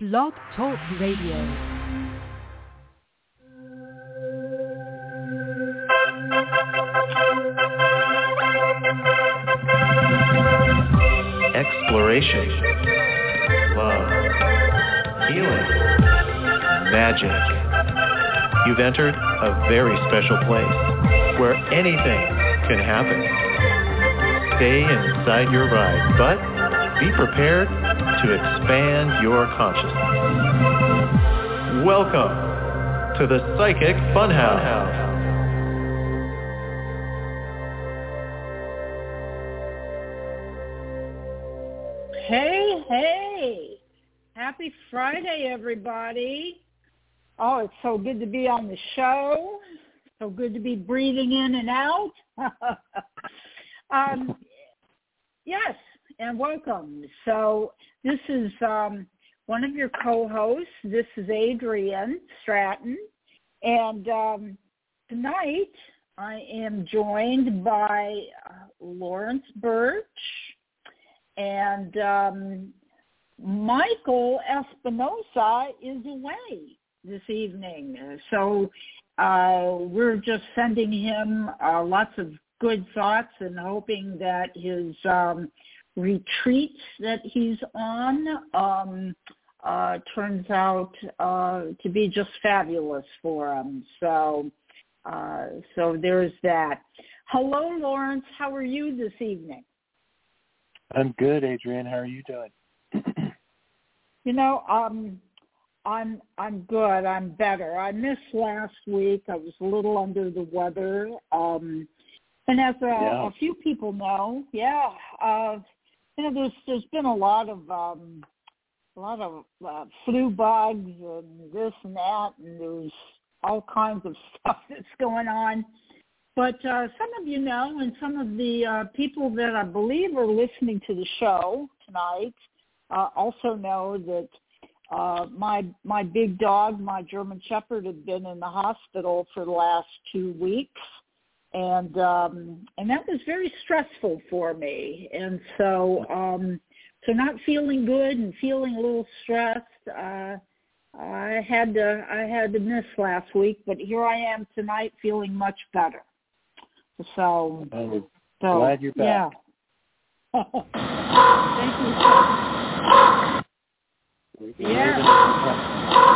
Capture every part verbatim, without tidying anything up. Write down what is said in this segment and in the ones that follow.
Blog Talk Radio. Exploration, love, healing, magic. You've entered a very special place where anything can happen. Stay inside your ride, but be prepared to expand your consciousness. Welcome to the Psychic Funhouse. Hey, hey. Happy Friday, everybody. Oh, it's so good to be on the show. So good to be breathing in and out. um, yes, and welcome. So this is um, one of your co-hosts. This is Adrienne Stratton. And um, tonight I am joined by uh, Lawrence Birch and um, Michael Espinosa is away this evening. So uh, we're just sending him uh, lots of good thoughts and hoping that his um, retreat that he's on um, uh, turns out uh, to be just fabulous for him. So, uh, so there's that. Hello, Lawrence. How are you this evening? I'm good, Adrienne. How are you doing? You know, um, I'm I'm good. I'm better. I missed last week. I was a little under the weather, um, and as a, yeah. a few people know, yeah, uh, you know, there's there's been a lot of um, a lot of uh, flu bugs and this and that, and there's all kinds of stuff that's going on. But uh, some of you know, and some of the uh, people that I believe are listening to the show tonight uh, also know that uh, my my big dog, my German Shepherd, had been in the hospital for the last two weeks, and um, and that was very stressful for me. And so, um, so not feeling good and feeling a little stressed. Uh, I had to I had to miss last week, but here I am tonight, feeling much better. So, I'm so glad you're back. Yeah. Thank you. Yeah.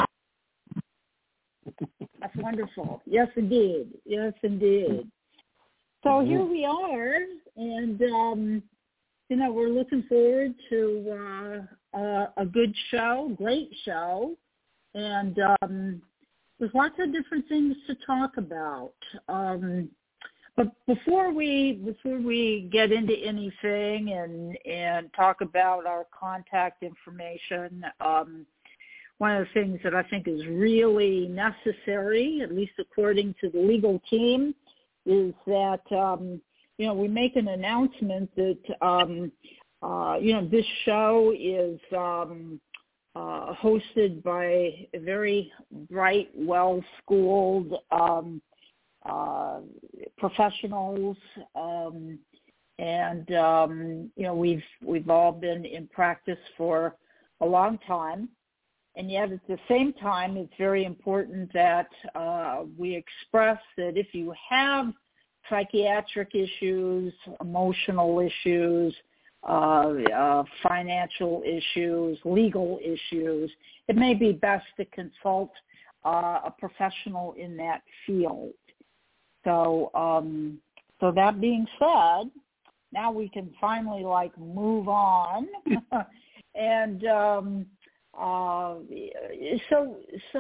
That's wonderful. Yes, indeed. Yes, indeed. So mm-hmm. Here we are, and um, you know, we're looking forward to uh, a, a good show, great show, and um, there's lots of different things to talk about. Um, But before we before we get into anything and and talk about our contact information, um, one of the things that I think is really necessary, at least according to the legal team, is that um, you know we make an announcement that um, uh, you know this show is um, uh, hosted by a very bright, well-schooled Um, Uh, professionals, um, and um, you know we've we've all been in practice for a long time, and yet at the same time, it's very important that uh, we express that if you have psychiatric issues, emotional issues, uh, uh, financial issues, legal issues, it may be best to consult uh, a professional in that field. So, um, so that being said, now we can finally like move on, and um, uh, so so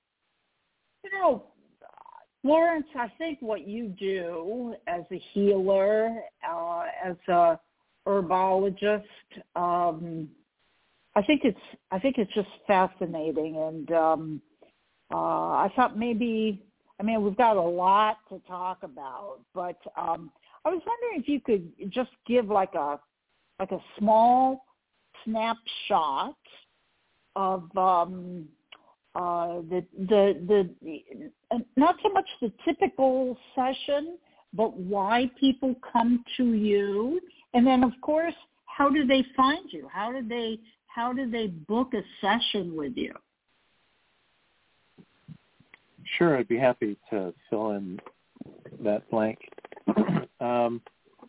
you know, Lawrence, I think what you do as a healer, uh, as a herbologist, um, I think it's I think it's just fascinating, and um, uh, I thought maybe. I mean, we've got a lot to talk about, but um, I was wondering if you could just give like a like a small snapshot of um, uh, the, the the the not so much the typical session, but why people come to you, and then of course, how do they find you? How do they how do they book a session with you? Sure, I'd be happy to fill in that blank. um,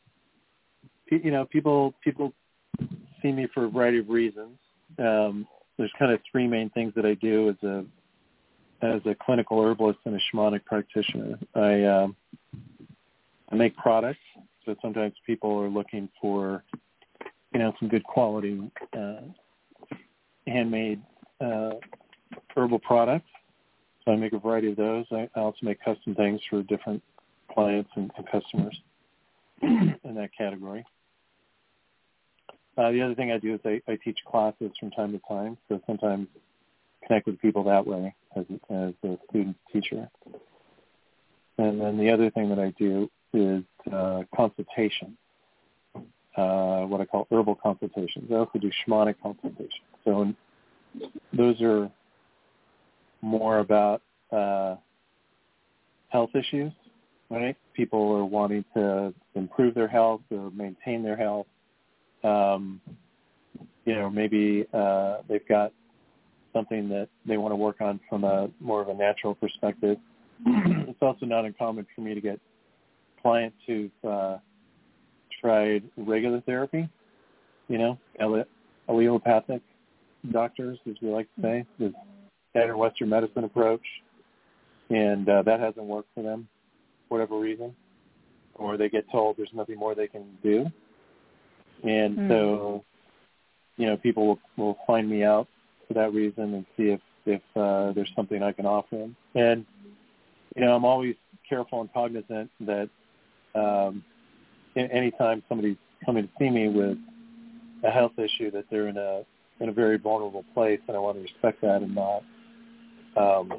you know, people people see me for a variety of reasons. Um, there's kind of three main things that I do as a as a clinical herbalist and a shamanic practitioner. I um, I make products, so sometimes people are looking for, you know, some good quality uh, handmade uh, herbal products. So I make a variety of those. I, I also make custom things for different clients and, and customers in that category. Uh, the other thing I do is I, I teach classes from time to time, so sometimes connect with people that way as, as a student teacher. And then the other thing that I do is uh, consultation, uh, what I call herbal consultations. I also do shamanic consultations. So those are more about uh, health issues, right? People are wanting to improve their health or maintain their health. Um, you know, maybe uh, they've got something that they want to work on from a more of a natural perspective. It's also not uncommon for me to get clients who've uh, tried regular therapy, you know, alle- allelopathic doctors, as we like to say, the standard Western medicine approach, and uh, that hasn't worked for them for whatever reason, or they get told there's nothing more they can do. And mm. so, you know, people will, will find me out for that reason and see if, if uh, there's something I can offer them. And, you know, I'm always careful and cognizant that um, anytime somebody's coming to see me with a health issue, that they're in a in a very vulnerable place, and I want to respect that and not um,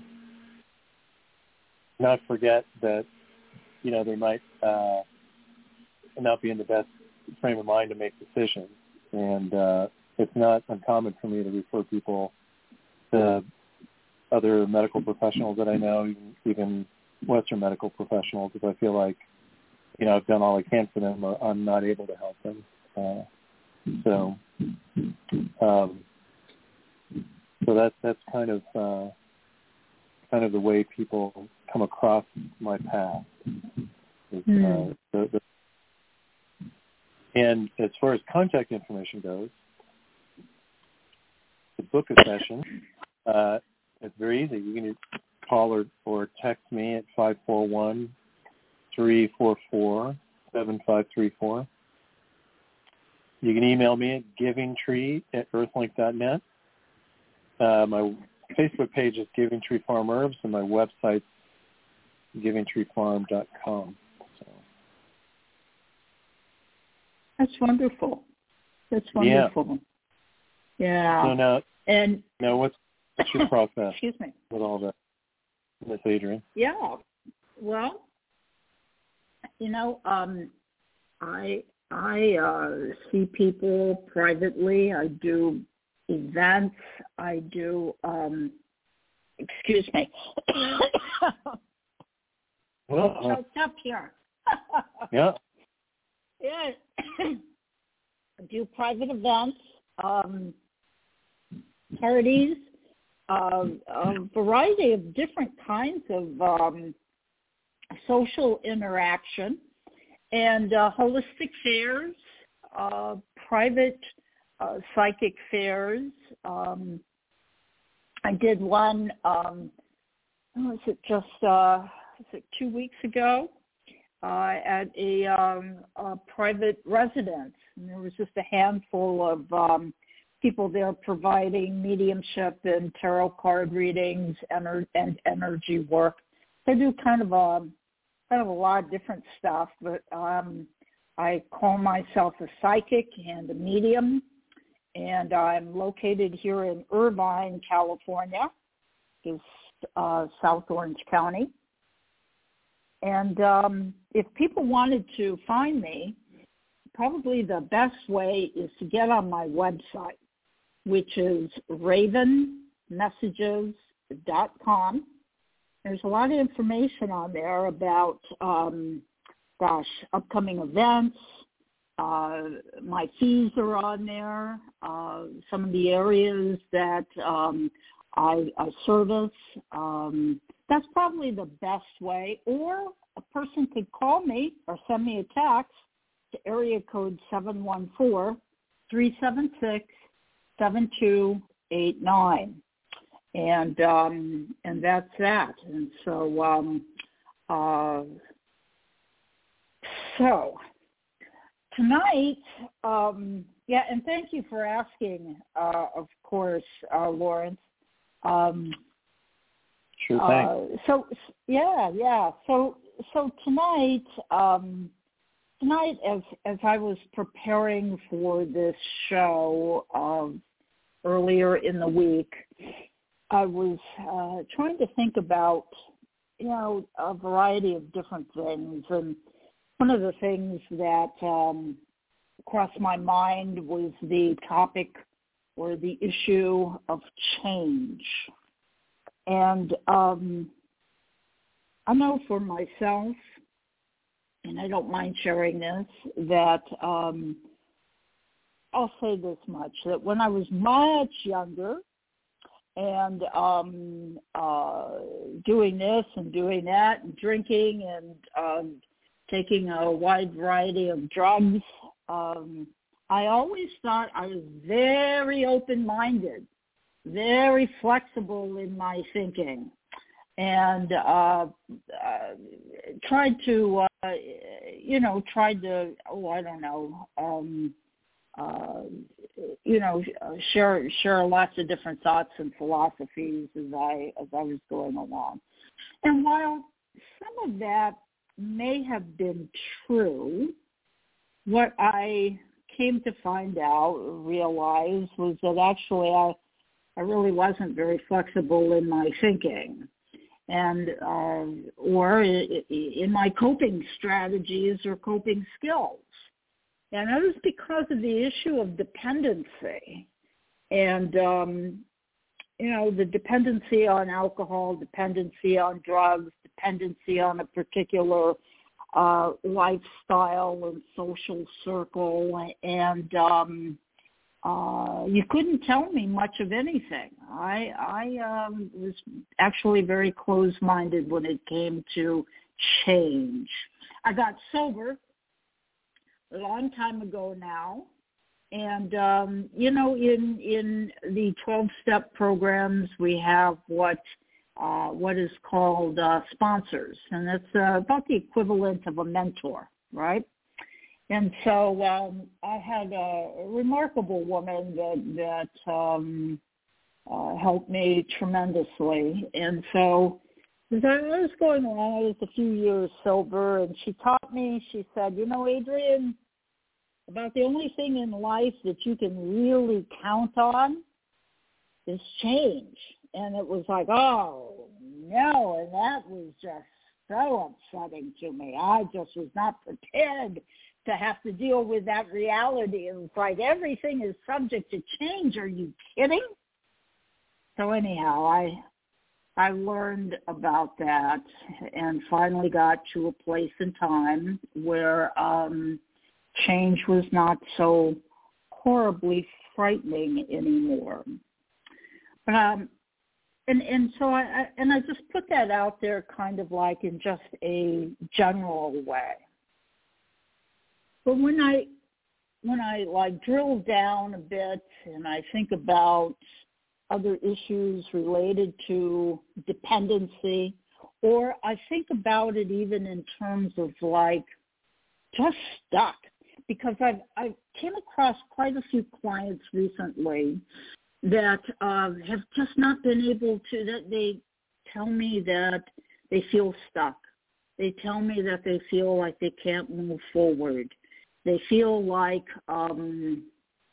not forget that, you know, they might uh, not be in the best frame of mind to make decisions. And uh, it's not uncommon for me to refer people to other medical professionals that I know, even, even Western medical professionals, if I feel like, you know, I've done all I can for them or I'm not able to help them. Uh, so, um, so that's that's kind of uh, kind of the way people come across my path. Is, mm. uh, the, the, and as far as contact information goes, to book a session, uh, it's very easy. You can call or, or text me at five four one, three four four, seven five three four. You can email me at givingtree at earthlink dot net. Uh, my Facebook page is Giving Tree Farm Herbs, and my website's giving tree farm dot com. So. That's wonderful. That's wonderful. Yeah. yeah. So now, and now what's, what's your process excuse me. with all that, Miss Adrienne? Yeah. Well, you know, um, I I uh, see people privately. I do events. I do. Um, excuse me. Well, uh, choked up here. yeah. Yeah. I do private events, um, parties, uh, a variety of different kinds of um, social interaction, and uh, holistic fairs, uh, private uh, psychic fairs. Um, I did one, um, was it just, uh, was it two weeks ago? Uh, at a, um, a private residence. And there was just a handful of um, people there providing mediumship and tarot card readings ener- and energy work. They do kind of a kind of a lot of different stuff, but um, I call myself a psychic and a medium, and I'm located here in Irvine, California, is uh, South Orange County. And um, if people wanted to find me, probably the best way is to get on my website, which is raven messages dot com. There's a lot of information on there about, um, gosh, upcoming events. Uh, my fees are on there. uh, some of the areas that um, I, I service. Um, that's probably the best way. Or a person could call me or send me a text to area code seven one four, three seven six, seven two eight nine. And um, and that's that. And so, um, uh, so tonight, um, yeah, and thank you for asking, uh, of course, uh, Lawrence. Um, sure thing. Uh, so, yeah, yeah. So, so tonight, um, tonight, as as I was preparing for this show um, earlier in the week, I was uh, trying to think about, you know, a variety of different things. And one of the things that um, crossed my mind was the topic or the issue of change. And um, I know for myself, and I don't mind sharing this, that um, I'll say this much, that when I was much younger, and um, uh, doing this and doing that and drinking and um, taking a wide variety of drugs, um, I always thought I was very open-minded, very flexible in my thinking, and uh, uh, tried to, uh, you know, tried to, oh, I don't know, um, Uh, you know, share share lots of different thoughts and philosophies as I as I was going along. And while some of that may have been true, what I came to find out, realize, was that actually I I really wasn't very flexible in my thinking, and uh, or in my coping strategies or coping skills. And that was because of the issue of dependency. And, um, you know, the dependency on alcohol, dependency on drugs, dependency on a particular uh, lifestyle and social circle. And um, uh, you couldn't tell me much of anything. I, I um, was actually very closed-minded when it came to change. I got sober a long time ago now. And, um, you know, in in the twelve-step programs, we have what uh, what is called uh, sponsors. And it's uh, about the equivalent of a mentor, right? And so um, I had a remarkable woman that, that um, uh, helped me tremendously. And so as I was going along, I was a few years sober, and she taught me, she said, you know, Adrienne, about the only thing in life that you can really count on is change. And it was like, oh, no, and that was just so upsetting to me. I just was not prepared to have to deal with that reality. It was like everything is subject to change. Are you kidding? So anyhow, I... I learned about that and finally got to a place in time where um, change was not so horribly frightening anymore. But um, and and so I, I and I just put that out there, kind of like in just a general way. But when I when I like drill down a bit and I think about other issues related to dependency, or I think about it even in terms of like just stuck, because I've I came across quite a few clients recently that uh, have just not been able to, that they tell me that they feel stuck. They tell me that they feel like they can't move forward. They feel like um,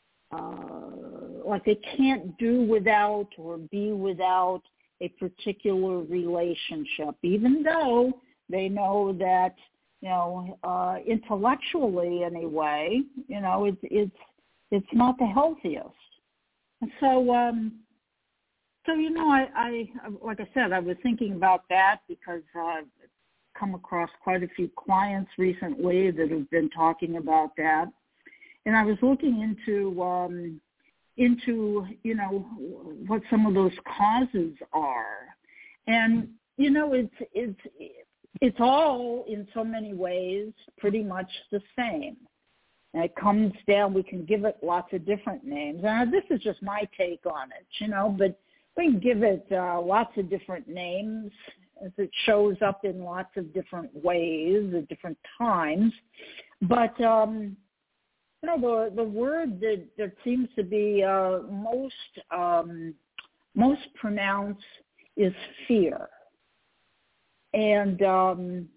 Uh, like they can't do without or be without a particular relationship, even though they know that, you know, uh, intellectually anyway, you know, it's it's it's not the healthiest. And so, um, so you know, I, I like I said, I was thinking about that because I've come across quite a few clients recently that have been talking about that. And I was looking into um, into, you know, what some of those causes are. And, you know, it's it's it's all in so many ways pretty much the same. And it comes down, we can give it lots of different names. And this is just my take on it, you know, but we can give it uh, lots of different names as it shows up in lots of different ways at different times. But, um, you know, the, the word that, that seems to be uh, most um, most pronounced is fear. And um,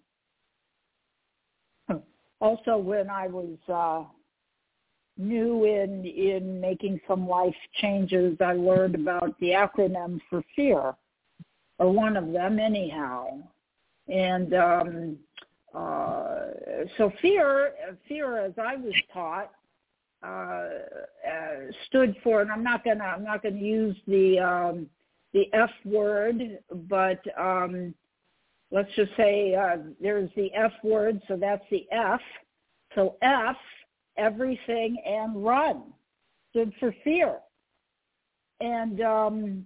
also when I was uh, new in, in making some life changes, I learned about the acronym for fear, or one of them anyhow. And um, uh, so fear, fear, as I was taught, uh, uh, stood for, and I'm not gonna, I'm not gonna use the um, the F word, but um, let's just say uh, there's the F word, so that's the F. So F, everything and run, stood for fear. And um,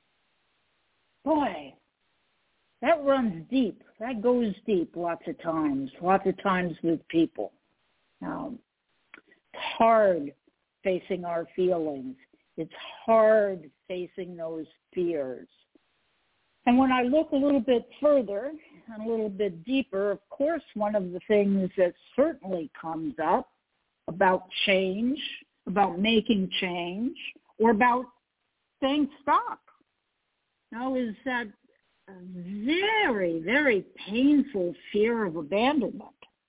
boy, that runs deep. That goes deep lots of times, lots of times with people. Um, it's hard facing our feelings. It's hard facing those fears. And when I look a little bit further and a little bit deeper, of course, one of the things that certainly comes up about change, about making change, or about staying stuck, you know, is that very, very painful fear of abandonment.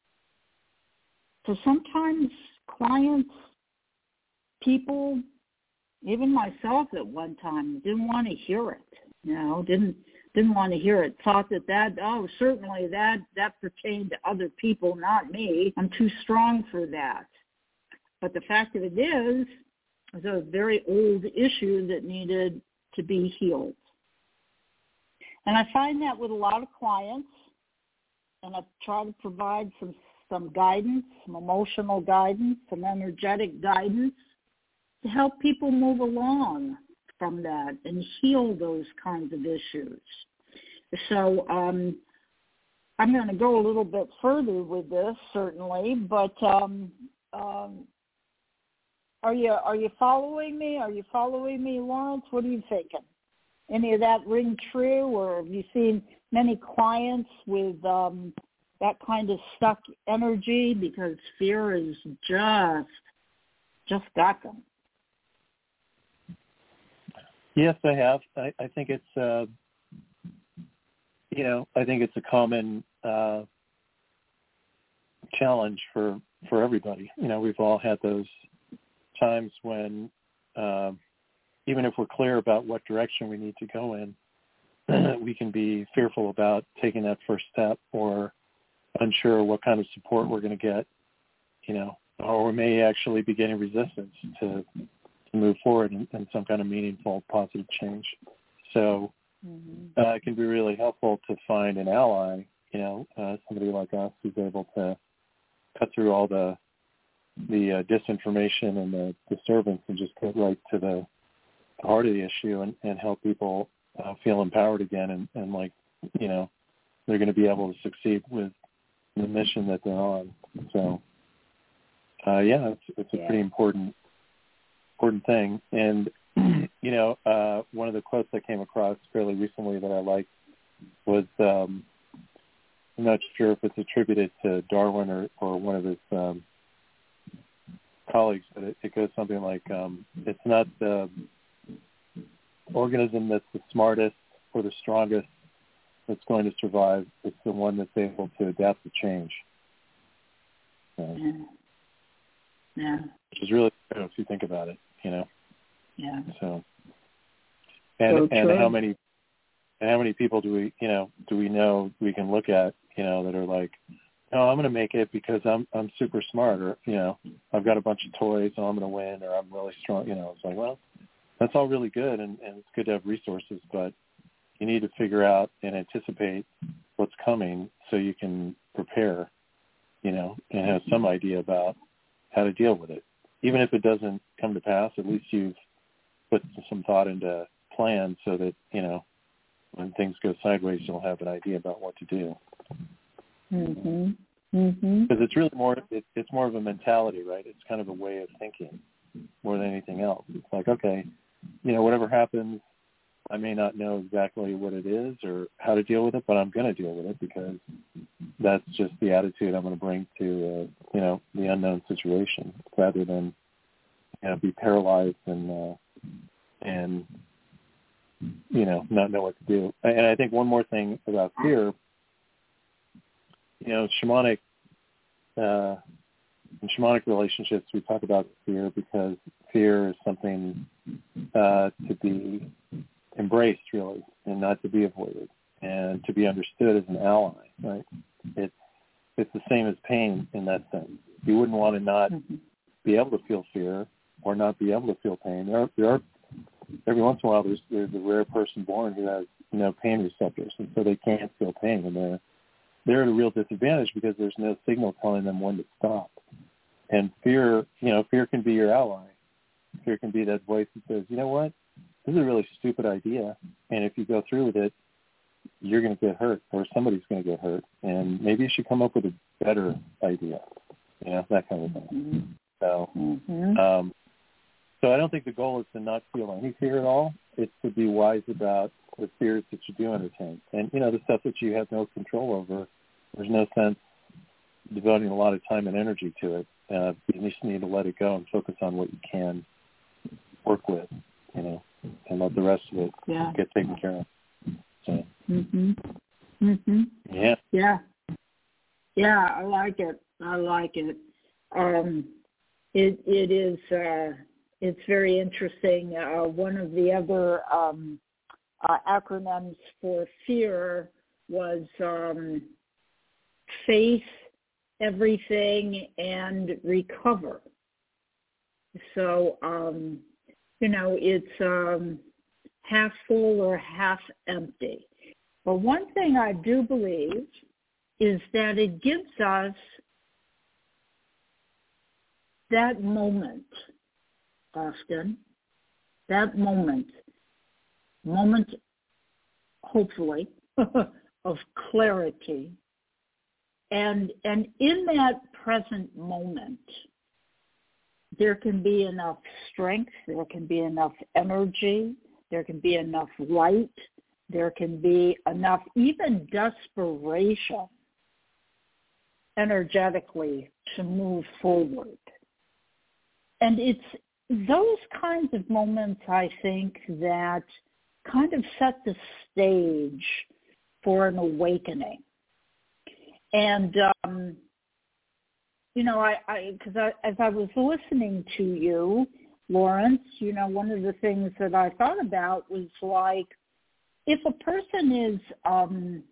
So sometimes clients, people, even myself at one time, didn't want to hear it. You know, didn't didn't want to hear it. Thought that that oh certainly that that pertained to other people, not me. I'm too strong for that. But the fact of it is, it's a very old issue that needed to be healed. And I find that with a lot of clients, and I try to provide some some guidance, some emotional guidance, some energetic guidance to help people move along from that and heal those kinds of issues. So um, I'm going to go a little bit further with this, certainly, but um, um, are you are you following me? Are you following me, Lawrence? What are you thinking? Any of that ring true, or have you seen many clients with um, that kind of stuck energy because fear is just just got them? Yes, I have. I, I think it's, uh, you know, I think it's a common uh, challenge for, for everybody. You know, we've all had those times when, uh, even if we're clear about what direction we need to go in, we can be fearful about taking that first step, or unsure what kind of support we're going to get, you know, or we may actually be getting resistance to move forward in, in some kind of meaningful, positive change. So mm-hmm. uh, it can be really helpful to find an ally, you know, uh, somebody like us who's able to cut through all the the uh, disinformation and the disturbance and just get right to the heart of the issue and, and help people uh, feel empowered again and, and like, you know, they're going to be able to succeed with the mission that they're on. So, uh, yeah, it's, it's a yeah. pretty important important thing. And, you know, uh, one of the quotes I came across fairly recently that I liked was, um, I'm not sure if it's attributed to Darwin or, or one of his um, colleagues, but it, it goes something like, um, it's not the organism that's the smartest or the strongest that's going to survive. It's the one that's able to adapt to change. So, yeah. yeah. Which is really true if you think about it, you know. Yeah. So, and so and how many and how many people do we you know do we know we can look at, you know, that are like, oh, I'm going to make it because I'm I'm super smart, or, you know, I've got a bunch of toys, so I'm going to win, or I'm really strong. You know, it's like, well, that's all really good, and, and it's good to have resources, but you need to figure out and anticipate what's coming so you can prepare, you know, and have some idea about how to deal with it. Even if it doesn't come to pass, at least you've put some thought into plans so that, you know, when things go sideways, you'll have an idea about what to do. Mm-hmm. Mm-hmm. Because it's really more, it, it's more of a mentality, right? It's kind of a way of thinking more than anything else. It's like, okay, you know, whatever happens, I may not know exactly what it is or how to deal with it, but I'm going to deal with it because that's just the attitude I'm going to bring to, uh, you know, the unknown situation rather than, you know, be paralyzed and, uh, and, you know, not know what to do. And I think one more thing about fear, you know, shamanic, uh, in shamanic relationships, we talk about fear because fear is something uh, to be embraced, really, and not to be avoided, and to be understood as an ally, right? It's it's the same as pain in that sense. You wouldn't want to not mm-hmm. be able to feel fear or not be able to feel pain. There are, there are every once in a while, there's, there's a rare person born who has no pain receptors, and so they can't feel pain, and they're they're at a real disadvantage because there's no signal telling them when to stop. And fear, you know, fear can be your ally. Fear can be that voice that says, you know what, this is a really stupid idea, and if you go through with it, you're going to get hurt, or somebody's going to get hurt, and maybe you should come up with a better idea, you know, that kind of thing. Mm-hmm. So, mm-hmm. um, so I don't think the goal is to not feel any fear at all. It's to be wise about the fears that you do entertain. And, you know, the stuff that you have no control over, there's no sense devoting a lot of time and energy to it. Uh, you just need to let it go and focus on what you can work with, you know, and let the rest of it yeah. get taken care of. So. Mhm. Mhm. Yeah. Yeah. Yeah, I like it. I like it. Um, it it is. Uh, it's very interesting. Uh, one of the other um, uh, acronyms for fear was um, faith, everything, and recover. So, um, you know, it's um, half full or half empty. But one thing I do believe is that it gives us that moment, Austin, that moment, moment, hopefully, of clarity. And and in that present moment, there can be enough strength, there can be enough energy, there can be enough light, there can be enough even desperation energetically to move forward. And it's those kinds of moments, I think, that kind of set the stage for an awakening. And, um, you know, I, I, cause I, as I was listening to you, Lawrence, you know, one of the things that I thought about was like, if a person is um,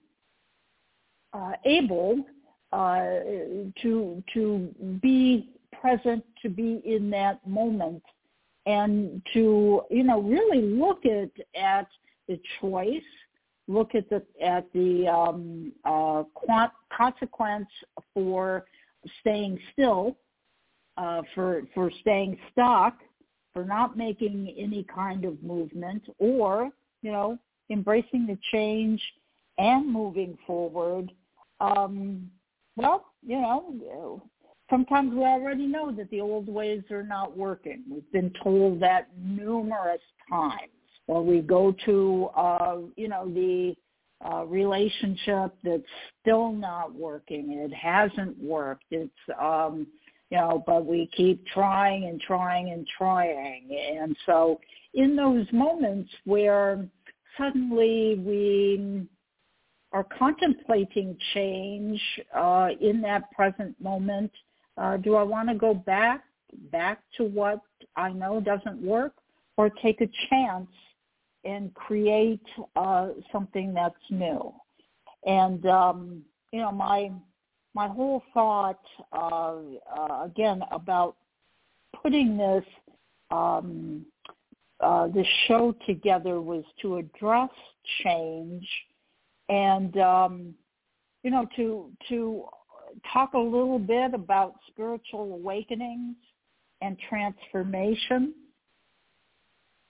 uh, able uh, to to be present, to be in that moment, and to, you know, really look at at the choice, look at the at the um, uh, quant- consequence for staying still, uh, for for staying stuck, for not making any kind of movement, or, you know, embracing the change and moving forward. Um, well, you know, sometimes we already know that the old ways are not working. We've been told that numerous times. Or we go to, uh, you know, the uh, relationship that's still not working. It hasn't worked. It's, um, you know, but we keep trying and trying and trying. And so in those moments where suddenly we are contemplating change uh, in that present moment, uh, do I want to go back, back to what I know doesn't work, or take a chance and create uh, something that's new? And, um, you know, my my whole thought, uh, uh, again, about putting this um, uh, this show together was to address change and, um, you know, to to talk a little bit about spiritual awakenings and transformation.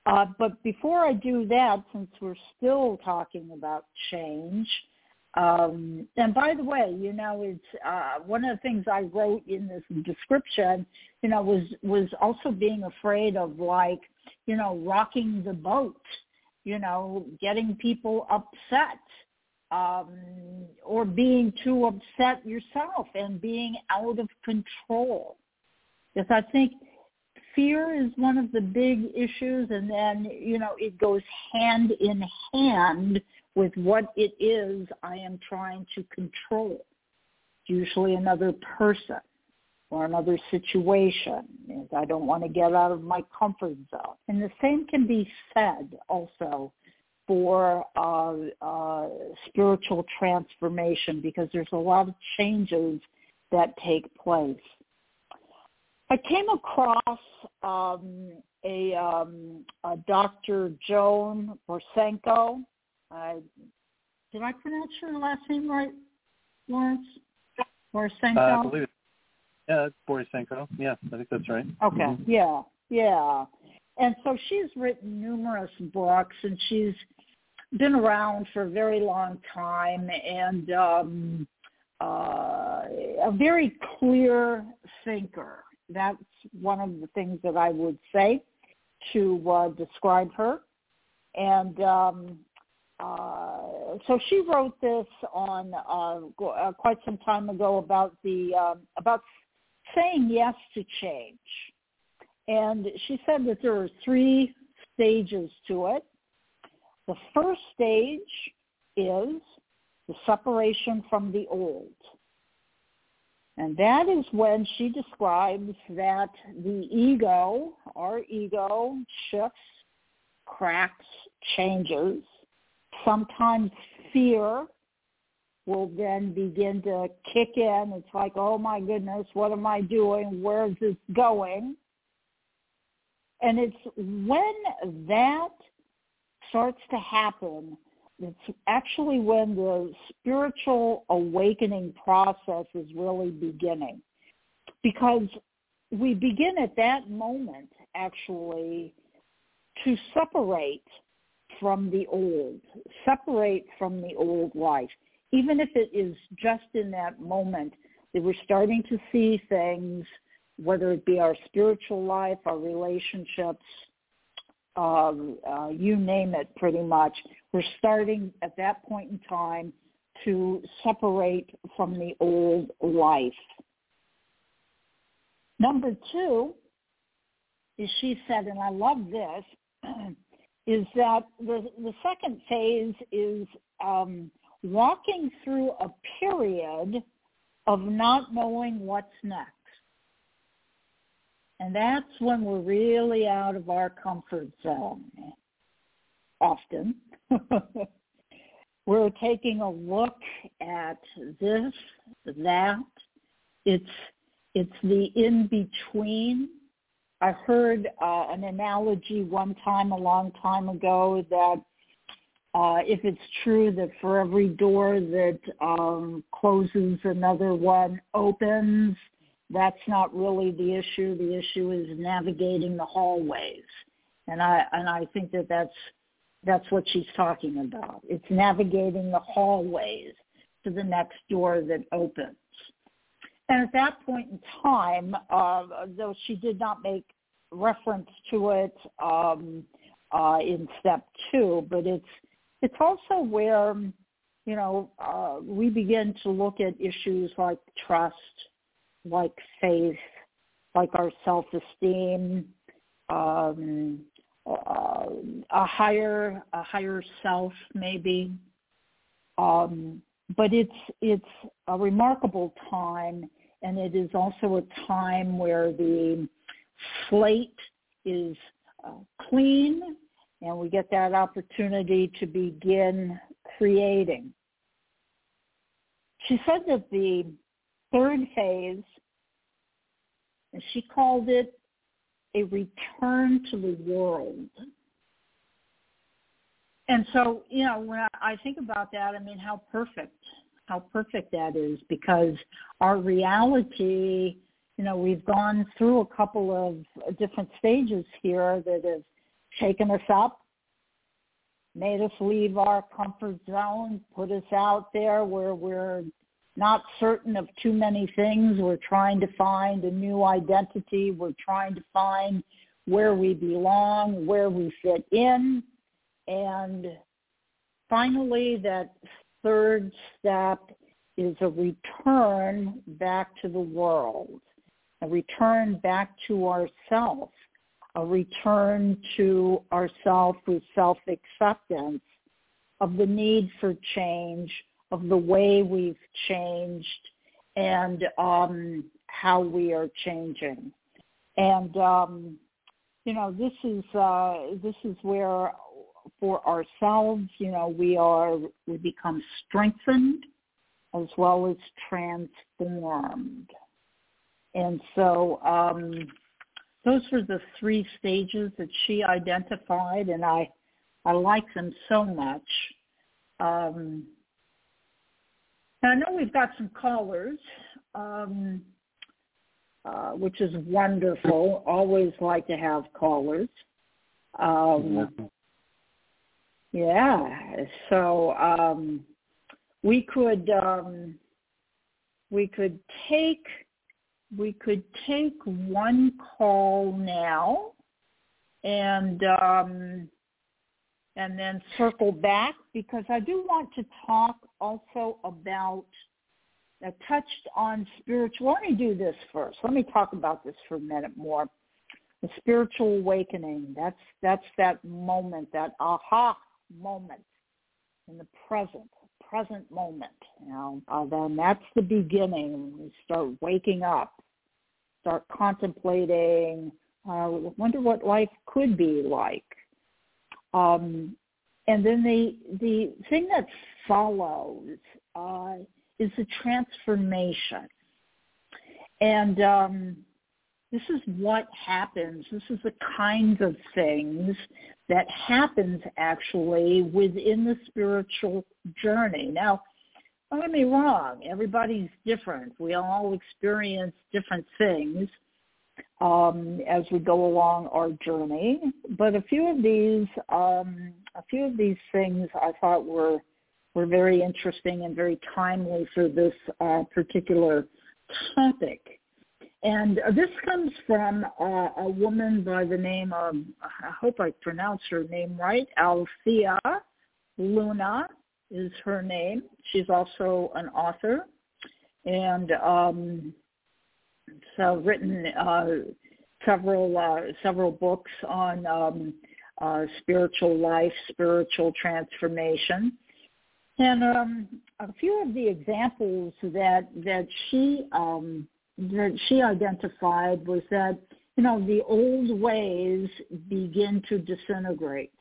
Uh, but before I do that, since we're still talking about change, um, and by the way, you know, it's uh, one of the things I wrote in this description, you know, was was also being afraid of, like, you know, rocking the boat, you know, getting people upset, um, or being too upset yourself and being out of control. Because I think fear is one of the big issues, and then, you know, it goes hand in hand with what it is I am trying to control. It's usually another person or another situation. I don't want to get out of my comfort zone. And the same can be said also for uh, uh, spiritual transformation, because there's a lot of changes that take place. I came across um, a, um, a Doctor Joan Borysenko. Uh, did I pronounce her last name right, Lawrence? Borysenko? Uh, I believe it. Yeah, it's Borysenko. Yeah, I think that's right. Okay, mm-hmm. yeah, yeah. And so she's written numerous books, and she's been around for a very long time, and um, uh, a very clear thinker. That's one of the things that I would say to uh, describe her. And um, uh, so she wrote this on uh, uh, quite some time ago about the uh, about saying yes to change. And she said that there are three stages to it. The first stage is the separation from the old. And that is when she describes that the ego, our ego, shifts, cracks, changes. Sometimes fear will then begin to kick in. It's like, oh my goodness, what am I doing? Where is this going? And it's when that starts to happen, it's actually when the spiritual awakening process is really beginning. Because we begin at that moment, actually, to separate from the old, separate from the old life. Even if it is just in that moment that we're starting to see things, whether it be our spiritual life, our relationships, um, uh, you name it pretty much, we're starting at that point in time to separate from the old life. Number two, is she said, and I love this, is that the, the second phase is um, walking through a period of not knowing what's next. And that's when we're really out of our comfort zone, often. We're taking a look at this, that. It's, it's the in-between. I heard uh, an analogy one time, a long time ago, that uh, if it's true that for every door that um, closes, another one opens, that's not really the issue. The issue is navigating the hallways, and I and I think that that's that's what she's talking about. It's navigating the hallways to the next door that opens. And at that point in time, uh, though she did not make reference to it um, uh, in step two, but it's it's also where, you know, uh, we begin to look at issues like trust, like faith, like our self-esteem, um, uh, a higher a higher self maybe. Um, but it's it's a remarkable time, and it is also a time where the slate is uh, clean, and we get that opportunity to begin creating. She said that the third phase, and she called it a return to the world. And so, you know, when I think about that, I mean, how perfect, how perfect that is, because our reality, you know, we've gone through a couple of different stages here that have taken us up, made us leave our comfort zone, put us out there where we're not certain of too many things. We're trying to find a new identity. We're trying to find where we belong, where we fit in. And finally, that third step is a return back to the world, a return back to ourself, a return to ourself with self-acceptance of the need for change, of the way we've changed, and um, how we are changing. And, um, you know, this is uh, this is where, for ourselves, you know, we are, we become strengthened as well as transformed. And so um, those were the three stages that she identified, and I, I like them so much. Um, I know we've got some callers, um, uh, which is wonderful. Always like to have callers. Um, yeah, so um, we could um, we could take we could take one call now, and um, and then circle back, because I do want to talk also about, I touched on spiritual. Let me do this first. Let me talk about this for a minute more. The spiritual awakening, that's that's that moment, that aha moment in the present, present moment. You know, uh, then that's the beginning. We start waking up, start contemplating, uh, wonder what life could be like. Um, and then the the thing that follows uh, is the transformation. And um, this is what happens. This is the kinds of things that happens actually within the spiritual journey. Now, don't get me wrong. Everybody's different. We all experience different things Um, as we go along our journey, but a few of these, um, a few of these things I thought were were very interesting and very timely for this uh, particular topic. And uh, this comes from uh, a woman by the name of, I hope I pronounce her name right, Althea Luna is her name. She's also an author, and um, so written uh, several uh, several books on um, uh, spiritual life, spiritual transformation, and um, a few of the examples that that she um, that she identified was that, you know, the old ways begin to disintegrate.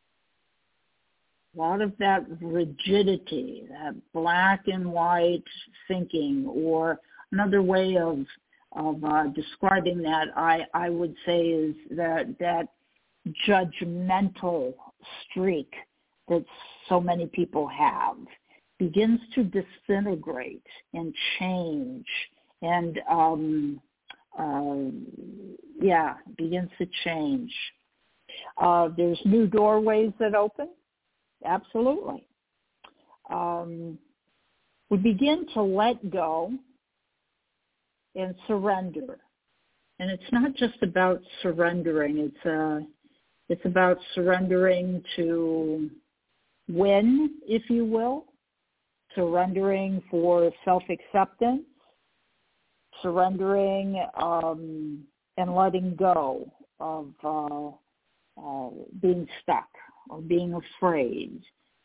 A lot of that rigidity, that black and white thinking, or another way of of uh, describing that, I, I would say, is that that judgmental streak that so many people have begins to disintegrate and change, and um, uh, yeah, begins to change. Uh, there's new doorways that open. Absolutely. Um, we begin to let go and surrender. And it's not just about surrendering. It's uh, it's about surrendering to win, if you will, surrendering for self-acceptance, surrendering um, and letting go of uh, uh, being stuck or being afraid.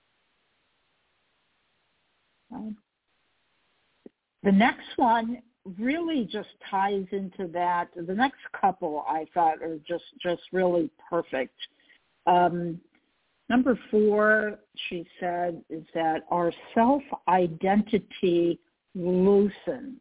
Right? The next one really just ties into that. The next couple I thought are just, just really perfect. Um, number four, she said, is that our self-identity loosens.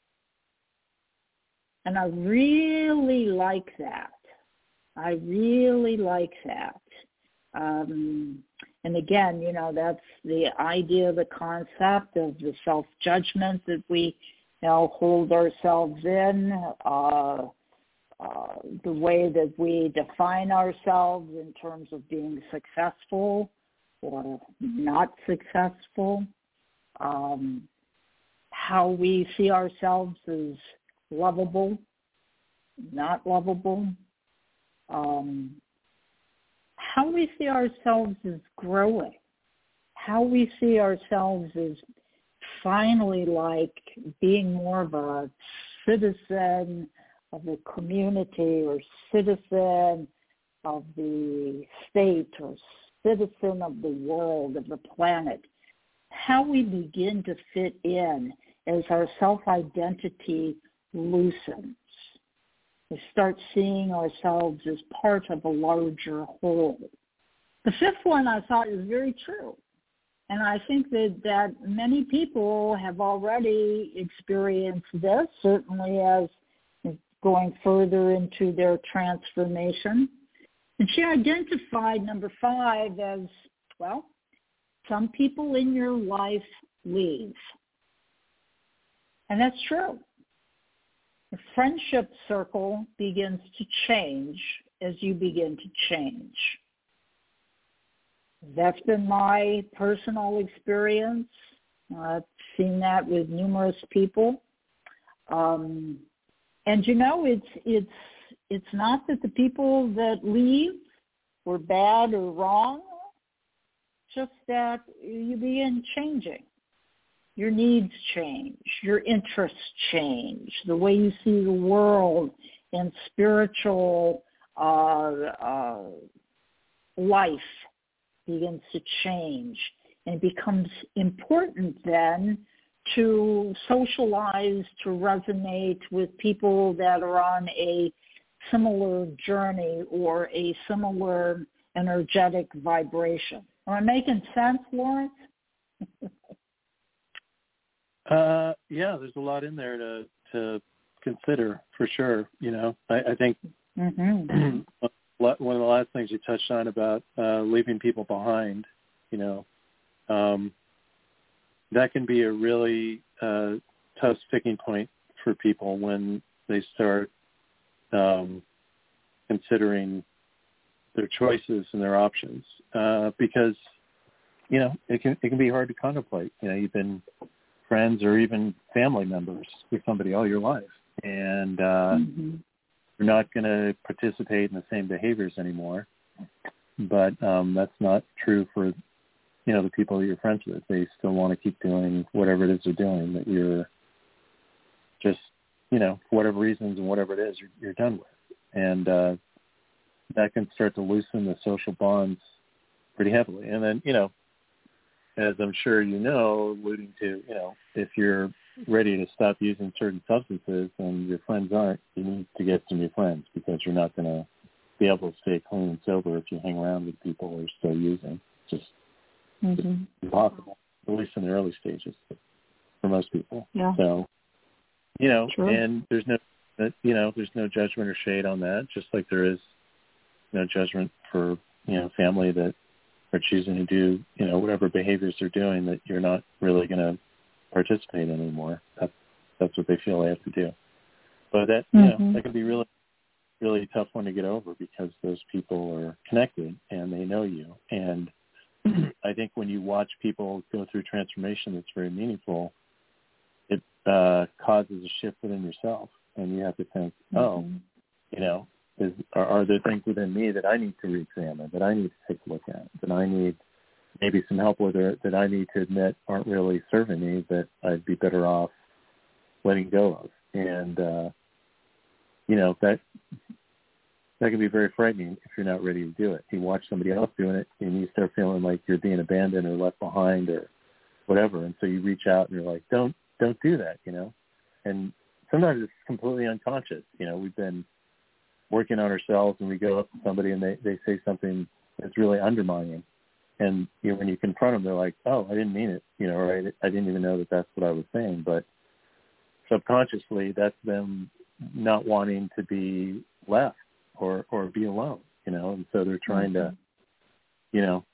And I really like that. I really like that. Um, and again, you know, that's the idea, the concept of the self-judgment that we, you know, hold ourselves in, uh, uh, the way that we define ourselves in terms of being successful or not successful, um, how we see ourselves as lovable, not lovable, um, how we see ourselves as growing, how we see ourselves as finally like being more of a citizen of the community or citizen of the state or citizen of the world, of the planet, how we begin to fit in as our self-identity loosens. We start seeing ourselves as part of a larger whole. The fifth one I thought is very true. And I think that, that many people have already experienced this, certainly as going further into their transformation. And she identified number five as, well, some people in your life leave. And that's true. The friendship circle begins to change as you begin to change. That's been my personal experience. I've seen that with numerous people. Um, and you know, it's it's it's not that the people that leave were bad or wrong, just that you begin changing. Your needs change, your interests change, the way you see the world and spiritual uh, uh, life begins to change, and it becomes important then to socialize, to resonate with people that are on a similar journey or a similar energetic vibration. Am I making sense, Lawrence? uh, yeah, there's a lot in there to, to consider for sure. You know, I, I think mm-hmm. one of the last things you touched on about uh, leaving people behind, you know, um, that can be a really uh, tough sticking point for people when they start um, considering their choices and their options, uh, because, you know, it can it can be hard to contemplate. You know, you've been friends or even family members with somebody all your life, and uh, mm-hmm. you're not going to participate in the same behaviors anymore. But um, that's not true for, you know, the people that you're friends with. They still want to keep doing whatever it is they're doing that you're just, you know, for whatever reasons and whatever it is you're, you're done with. And uh, that can start to loosen the social bonds pretty heavily. And then, you know, as I'm sure you know, alluding to, you know, if you're ready to stop using certain substances and your friends aren't, you need to get some new friends, because you're not going to be able to stay clean and sober if you hang around with people who are still using. It's just mm-hmm. it's impossible, at least in the early stages for most people. Yeah. So, you know, True. and there's no, you know, there's no judgment or shade on that, just like there is no judgment for, you know, family that are choosing to do, you know, whatever behaviors they're doing that you're not really going to participate in anymore. That's, that's what they feel they have to do. But that, you mm-hmm. know, that can be really, really tough one to get over, because those people are connected and they know you. And I think when you watch people go through transformation that's very meaningful, it uh, causes a shift within yourself. And you have to think, mm-hmm. oh, you know, is, are, are there things within me that I need to re-examine, that I need to take a look at, that I need maybe some help with, or that I need to admit aren't really serving me, that I'd be better off letting go of. And, uh, you know, that that can be very frightening if you're not ready to do it. You watch somebody else doing it, and you start feeling like you're being abandoned or left behind or whatever. And so you reach out and you're like, don't, don't do that, you know. And sometimes it's completely unconscious. You know, we've been working on ourselves, and we go up to somebody and they, they say something that's really undermining. And, you know, when you confront them, they're like, oh, I didn't mean it, you know, or I, I didn't even know that that's what I was saying. But subconsciously, that's them not wanting to be left or, or be alone, you know. And so they're trying mm-hmm. to, you know,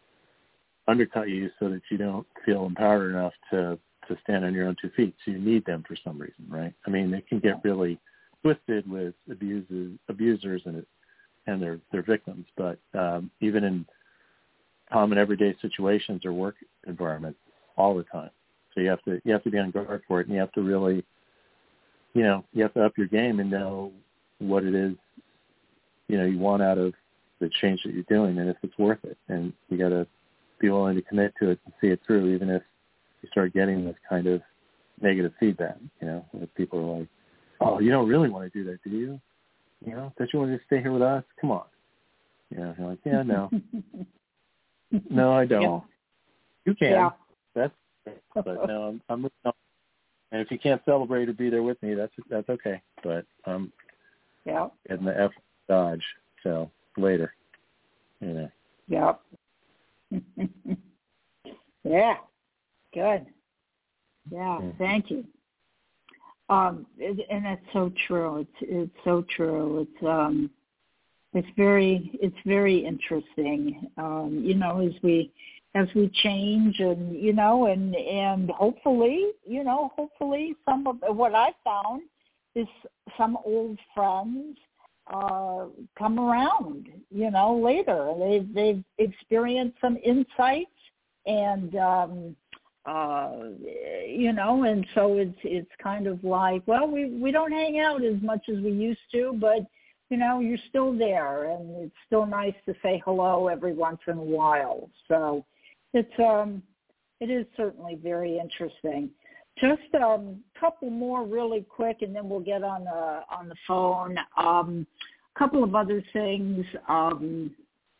undercut you so that you don't feel empowered enough to, to stand on your own two feet. So you need them for some reason, right? I mean, it can get really twisted with abuses, abusers and and their their victims. But um, even in common everyday situations or work environments, all the time. So you have to you have to be on guard for it, and you have to really, you know, you have to up your game and know what it is, you know, you want out of the change that you're doing, and if it's worth it. And you got to be willing to commit to it and see it through, even if you start getting this kind of negative feedback. You know, where people are like, "Oh, you don't really want to do that, do you? You know, don't you want to stay here with us? Come on." You know, you're like, "Yeah, no, no, I don't. Yeah. You can. Yeah. That's, but no, I'm, I'm moving on. And if you can't celebrate or be there with me, that's that's okay. But I'm yeah. getting the F dodge, so later, you know." Yep. Yeah. Good. Yeah. Thank you. Um, it, and that's so true. It's it's so true. It's um, it's very it's very interesting. Um, you know, as we as we change, and you know, and and hopefully, you know, hopefully, some of what I found is some old friends uh, come around. You know, later they've they've experienced some insights, and um, uh, you know, and so it's it's kind of like, well, we we don't hang out as much as we used to, but you know, you're still there, and it's still nice to say hello every once in a while. So it's um, it is certainly very interesting. Just a um, couple more really quick, and then we'll get on the on the phone. Um, a couple of other things. Um,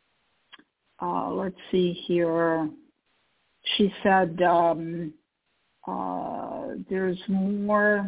uh, let's see here. She said um, uh, there's more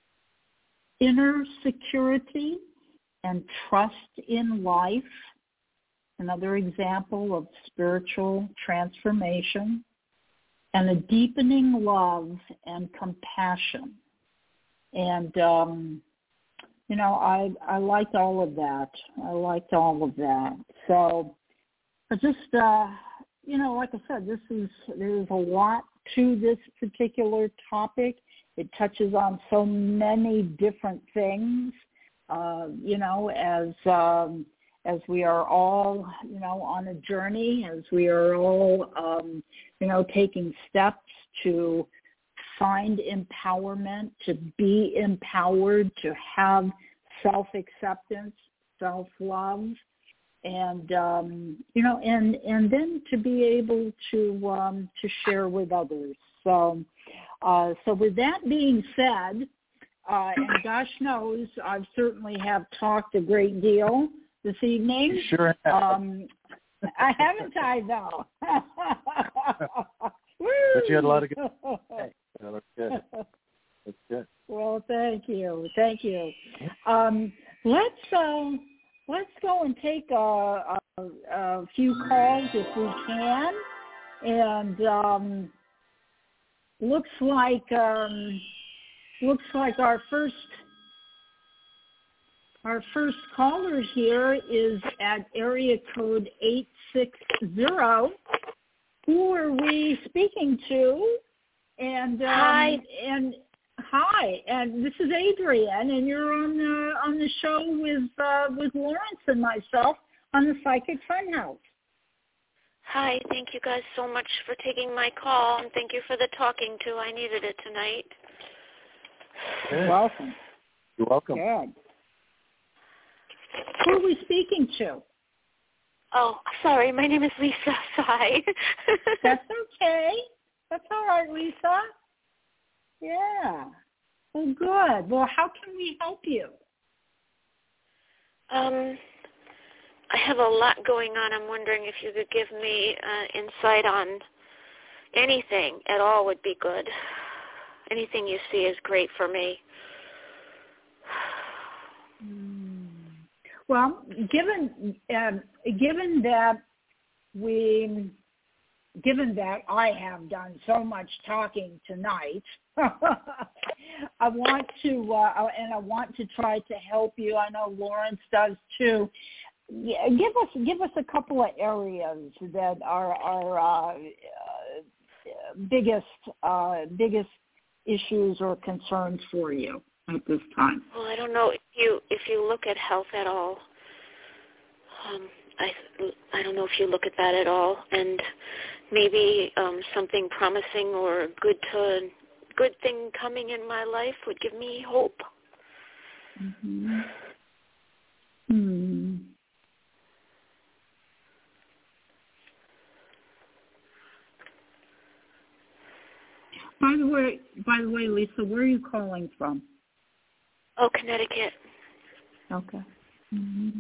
inner security and trust in life. Another example of spiritual transformation. And a deepening love and compassion. And, um, you know, I I liked all of that. I liked all of that. So I just, uh, you know, like I said, this is, there's a lot to this particular topic. It touches on so many different things, uh, you know, as um, as we are all, you know, on a journey, as we are all, um, you know, taking steps to find empowerment, to be empowered, to have self-acceptance, self-love, and, um, you know, and, and then to be able to um, to share with others. So, uh, so with that being said, uh, and gosh knows, I certainly have talked a great deal this evening. You sure have. Um, I haven't I though. But you had a lot of good. Hey, that looks good. That's good. Well, thank you, thank you. Um, let's uh, let's go and take a, a, a few calls if we can, and um, looks like um, looks like our first. Our first caller here is at area code eight six zero. Who are we speaking to? And um, hi. And hi. And this is Adrienne, and you're on the on the show with uh, with Lawrence and myself on the Psychic Funhouse. Hi. Thank you guys so much for taking my call, and thank you for the talking too. I needed it tonight. Good. You're welcome. You're welcome. Good. Who are we speaking to? Oh, sorry. My name is Lisa. Sorry. That's okay. That's all right, Lisa. Yeah. Well, good. Well, how can we help you? Um, I have a lot going on. I'm wondering if you could give me uh, insight on anything at all would be good. Anything you see is great for me. Well, given um, given that we, given that I have done so much talking tonight, I want to uh, and I want to try to help you. I know Lawrence does too. Yeah, give us give us a couple of areas that are our uh, uh, biggest uh, biggest issues or concerns for you. at this time? Well, I don't know if you if you look at health at all. Um, I I don't know if you look at that at all, and maybe um, something promising or good to good thing coming in my life would give me hope. Mm-hmm. Hmm. By the way, by the way, Lisa, where are you calling from? Oh, Connecticut. Okay. Mm-hmm.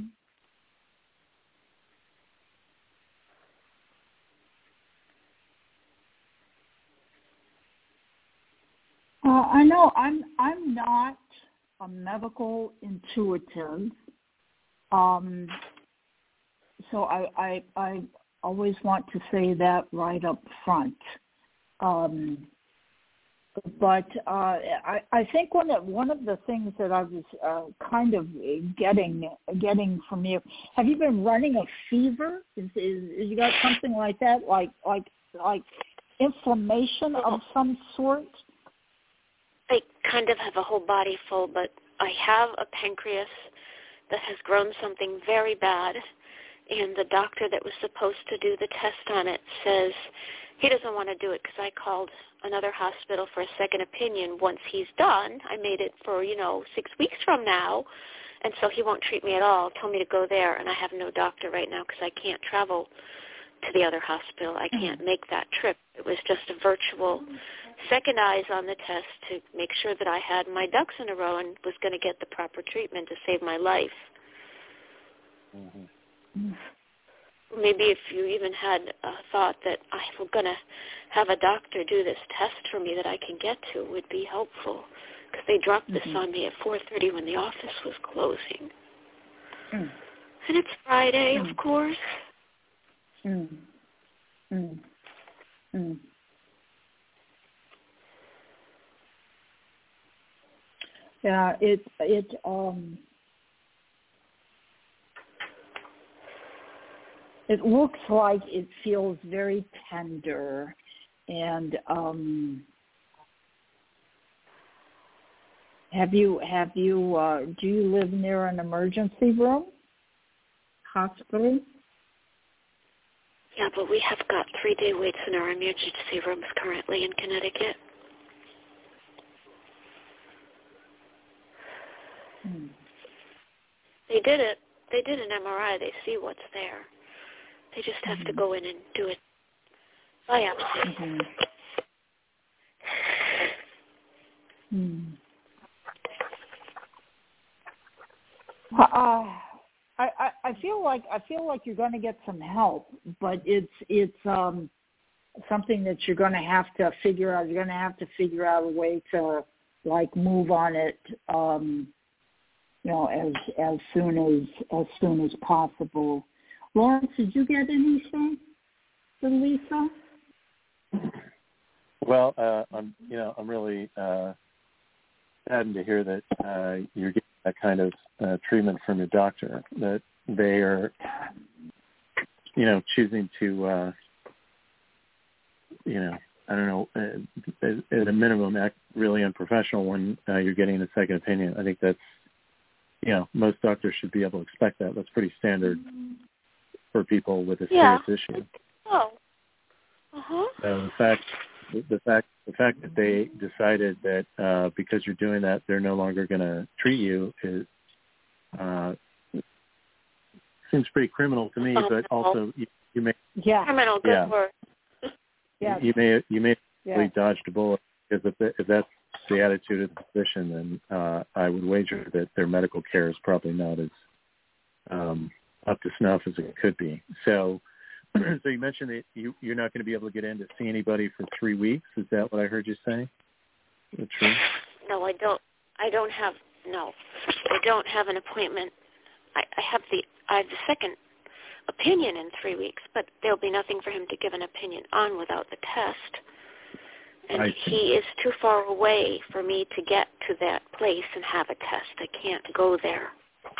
Uh, I know I'm I'm not a medical intuitive, um, so I, I I always want to say that right up front. Um, But uh, I, I think one of one of the things that I was uh, kind of getting getting from you, have you been running a fever? Is, is, is you got something like that, like like like inflammation of some sort? I kind of have a whole body full, but I have a pancreas that has grown something very bad, and the doctor that was supposed to do the test on it says he doesn't want to do it because I called another hospital for a second opinion once he's done. I made it for, you know, six weeks from now, and so he won't treat me at all. Told me to go there, and I have no doctor right now because I can't travel to the other hospital. I can't make that trip. It was just a virtual second eyes on the test to make sure that I had my ducks in a row and was going to get the proper treatment to save my life. Mm-hmm. Maybe if you even had a thought that I was going to have a doctor do this test for me that I can get to would be helpful, because they dropped this mm-hmm. on me at four thirty when the office was closing. Mm. And it's Friday, mm. of course. Mm. Mm. Mm. Yeah, it it um. It looks like it feels very tender, and um, have you have you uh, do you live near an emergency room, hospital? Yeah, but we have got three-day waits in our emergency rooms currently in Connecticut. Hmm. They did it. They did an M R I. They see what's there. They just have mm-hmm. to go in and do it. Biopsy. Mm-hmm. Hmm. Uh, I, I I feel like I feel like you're going to get some help, but it's it's um something that you're going to have to figure out. You're going to have to figure out a way to like move on it, um, you know, as as soon as as soon as possible. Lawrence, did you get anything from Lisa? Well, uh, I'm, you know, I'm really uh, saddened to hear that uh, you're getting that kind of uh, treatment from your doctor. That they are, you know, choosing to, uh, you know, I don't know, uh, at a minimum, act really unprofessional when uh, you're getting a second opinion. I think that's, you know, most doctors should be able to expect that. That's pretty standard for people with a serious yeah. issue. Oh. Uh-huh. So the fact, the fact, the fact that they decided that uh, because you're doing that, they're no longer going to treat you is uh, seems pretty criminal to me. Oh, but also, you, you may yeah, criminal. Good yeah, word. yeah. You may you may yeah. have dodged a bullet, because if, the, if that's the attitude of the physician, then uh, I would wager that their medical care is probably not as um, up to snuff as it could be. So, so you mentioned that you, you're not going to be able to get in to see anybody for three weeks. Is that what I heard you say? Is that true? No, I don't. I don't have. No, I don't have an appointment. I, I have the. I have the second opinion in three weeks, but there'll be nothing for him to give an opinion on without the test. And he is too far away for me to get to that place and have a test. I can't go there.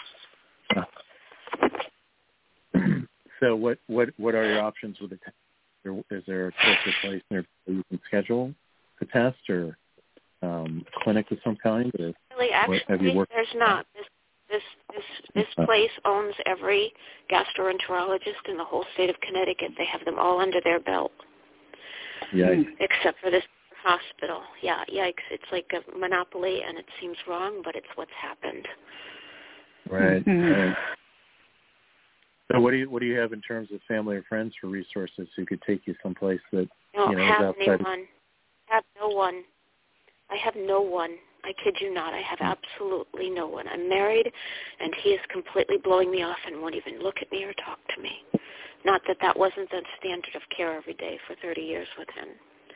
So what, what, what are your options with the test? Is there a closer place near where you can schedule the test, or um, clinic of some kind? Or, really, actually, have you worked? There's not. This this this this place owns every gastroenterologist in the whole state of Connecticut. They have them all under their belt. Yikes. Except for this hospital. Yeah, yikes. It's like a monopoly, and it seems wrong, but it's what's happened. Right. Mm-hmm. right. So what do you what do you have in terms of family or friends for resources who could take you someplace that No, you know have is outside? anyone. Have no one. I have no one. I kid you not. I have absolutely no one. I'm married, and he is completely blowing me off and won't even look at me or talk to me. Not that that wasn't the standard of care every day for thirty years with him.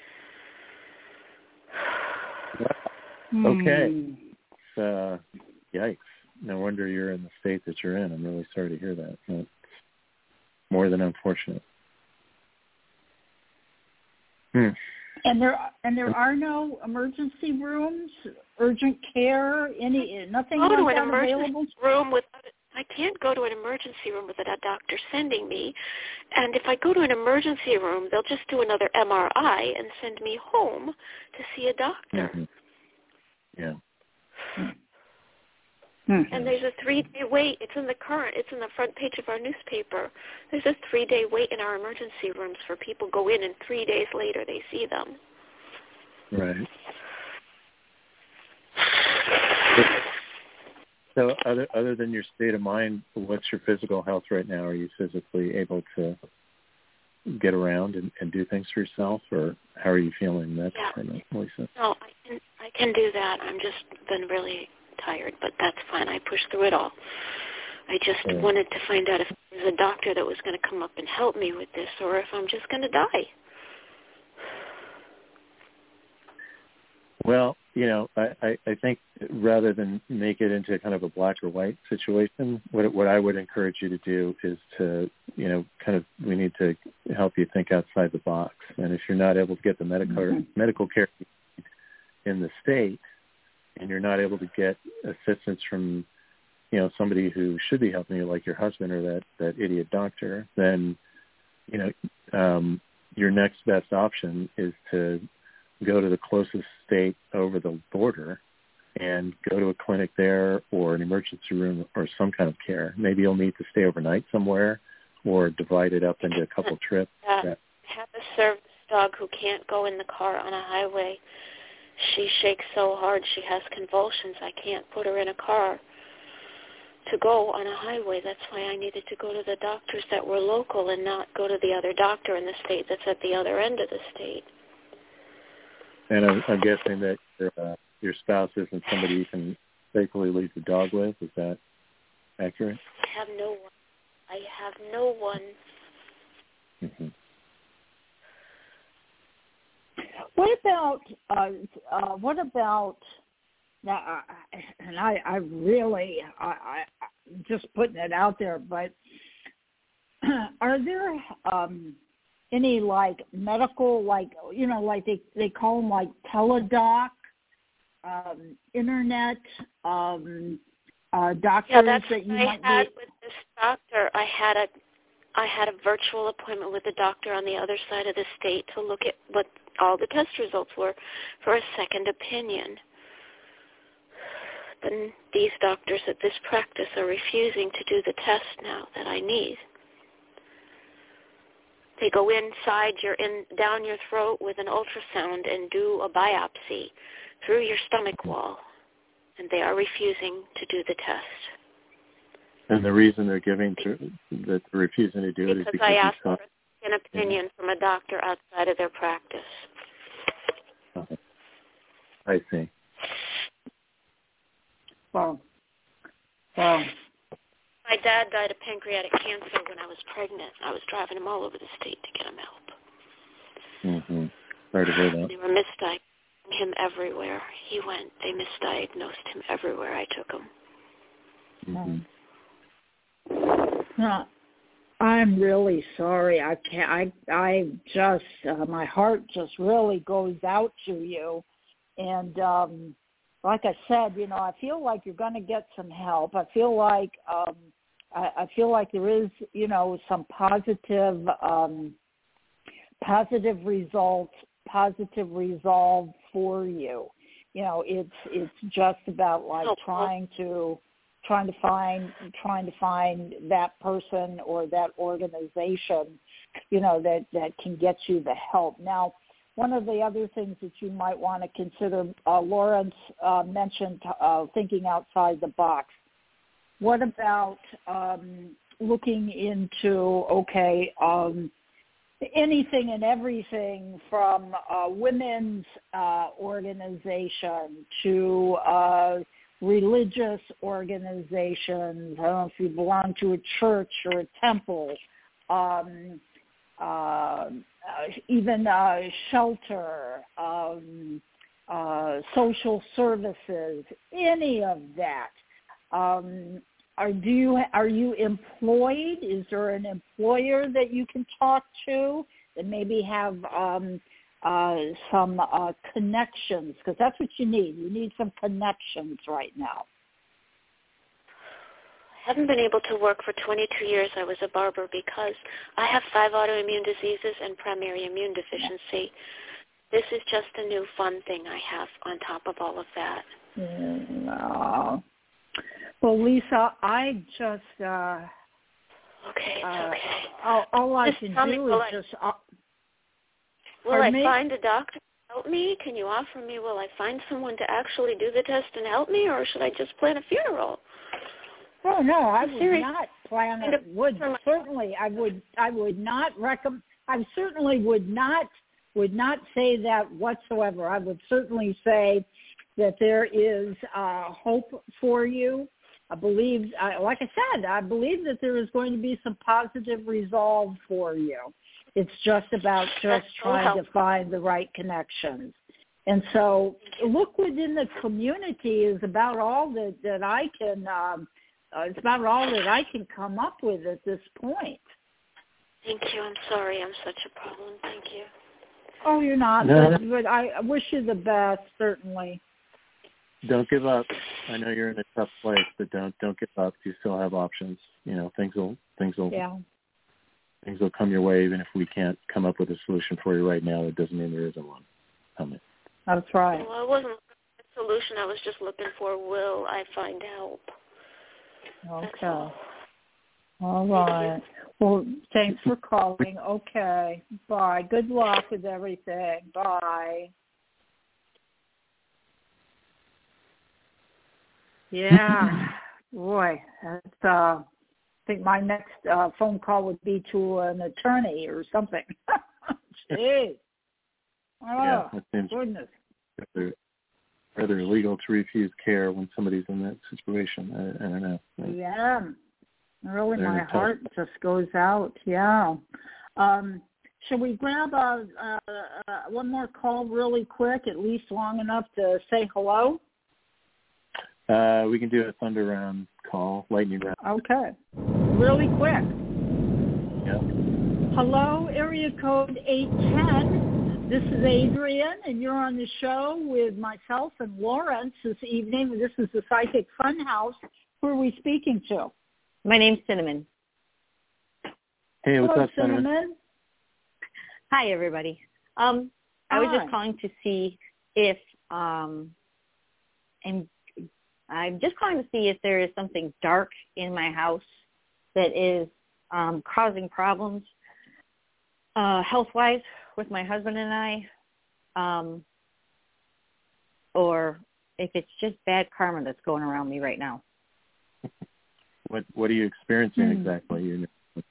Wow. Okay. Mm. Uh, yikes. No wonder you're in the state that you're in. I'm really sorry to hear that. It's more than unfortunate. Hmm. And there and there are no emergency rooms, urgent care, any nothing Go to like an that emergency available. room with. I can't go to an emergency room without a doctor sending me. And if I go to an emergency room, they'll just do another M R I and send me home to see a doctor. Mm-hmm. Yeah. Hmm. And there's a three-day wait. It's in the current. It's in the front page of our newspaper. There's a three-day wait in our emergency rooms for people go in, and three days later they see them. Right. So other other than your state of mind, what's your physical health right now? Are you physically able to get around and, and do things for yourself, or how are you feeling in that Yeah. department, Lisa? No, I can I can do that. I'm just been really tired, but that's fine. I pushed through it all. I just Yeah. wanted to find out if there was a doctor that was going to come up and help me with this, or if I'm just going to die. Well, you know, I, I, I think rather than make it into kind of a black or white situation, what what I would encourage you to do is to, you know, kind of, we need to help you think outside the box. And if you're not able to get the medical Mm-hmm. medical care in the state, and you're not able to get assistance from, you know, somebody who should be helping you, like your husband or that, that idiot doctor, then, you know, um, your next best option is to go to the closest state over the border and go to a clinic there or an emergency room or some kind of care. Maybe you'll need to stay overnight somewhere or divide it up into a couple trips. Uh, Yeah. I have a service dog who can't go in the car on a highway. She shakes so hard she has convulsions. I can't put her in a car to go on a highway. That's why I needed to go to the doctors that were local and not go to the other doctor in the state that's at the other end of the state. And I'm, I'm guessing that your, uh, your spouse isn't somebody you can safely leave the dog with. Is that accurate? I have no one. I have no one. Mm-hmm. What about uh, uh, what about now? Uh, and I, I really, I, I, I'm just putting it out there, but are there um, any like medical, like you know, like they they call them like teledoc, um, internet um, uh, doctors Yeah, that's that you what I might had be. with this doctor. I had a I had a virtual appointment with the doctor on the other side of the state to look at what all the test results were for a second opinion. But these doctors at this practice are refusing to do the test now that I need. They go inside your in down your throat with an ultrasound and do a biopsy through your stomach wall, and they are refusing to do the test. And the reason they're giving to, that they're refusing to do it is Because because I you asked saw. for an opinion from a doctor outside of their practice. Okay. I see. Well, well. My dad died of pancreatic cancer when I was pregnant. I was driving him all over the state to get him help. Mm-hmm. Sorry to hear that. They were misdiagnosing him everywhere. He went. They misdiagnosed him everywhere I took him. Mm-hmm. No, I'm really sorry. I can't. I I just uh, my heart just really goes out to you, and um, like I said, you know, I feel like you're going to get some help. I feel like um, I, I feel like there is, you know, some positive um, positive results, positive resolve for you, you know, it's it's just about like oh, trying to trying to find trying to find that person or that organization, you know, that, that can get you the help. Now, one of the other things that you might want to consider, uh, Lawrence uh, mentioned uh, thinking outside the box. What about um, looking into, okay, um, anything and everything from uh, women's uh, organization to uh, religious organizations? I don't know if you belong to a church or a temple, um, uh, even uh, shelter, um, uh, social services, any of that. Um, are do you are you employed? Is there an employer that you can talk to that maybe have um, uh, some uh, connections? Because that's what you need. You need some connections right now. I haven't been able to work for twenty-two years. I was a barber because I have five autoimmune diseases and primary immune deficiency. This is just a new fun thing I have on top of all of that. No. Well, Lisa, I just uh, okay, it's uh, okay. All, all I just can tell do me, is will I, just. Uh, will I me? find a doctor to help me? Can you offer me? Will I find someone to actually do the test and help me, or should I just plan a funeral? Oh no, I would Serious. not plan it. Would certainly, I would, I would not recommend. I certainly would not, would not say that whatsoever. I would certainly say that there is uh, hope for you. I believe, uh, like I said, I believe that there is going to be some positive resolve for you. It's just about just trying to find the right connections. And so look within the community is about all that, that I can, um, uh, it's about all that I can come up with at this point. Thank you. I'm sorry. I'm such a problem. Thank you. Oh, you're not, No. but, but I wish you the best, certainly. Don't give up. I know you're in a tough place, but don't don't give up. You still have options. You know, things will things will yeah. things will come your way. Even if we can't come up with a solution for you right now, it doesn't mean there isn't one coming. That's right. Well, I wasn't looking for a solution. I was just looking for, will I find help? Okay. All. all right. Well, thanks for calling. Okay. Bye. Good luck with everything. Bye. Yeah. Boy, that's, uh, I think my next uh, phone call would be to an attorney or something. Jeez. Oh, yeah, that seems goodness. Rather, rather illegal to refuse care when somebody's in that situation. I, I don't know. Yeah. Really, They're my heart just goes out. Yeah. Um, should we grab a, a, a, one more call really quick, at least long enough to say hello? Uh, we can do a thunder round call, lightning round. Okay. Really quick. Yeah. Hello, area code eight ten. This is Adrian, and you're on the show with myself and Lawrence this evening. This is the Psychic Funhouse. Who are we speaking to? My name's Cinnamon. Hey, what's Hello, up, Cinnamon? Cinnamon? Hi, everybody. Um, I was Hi. just calling to see if, um, and I'm just calling to see if there is something dark in my house that is um, causing problems uh, health-wise with my husband and I, um, or if it's just bad karma that's going around me right now. What What are you experiencing Hmm. exactly? You know?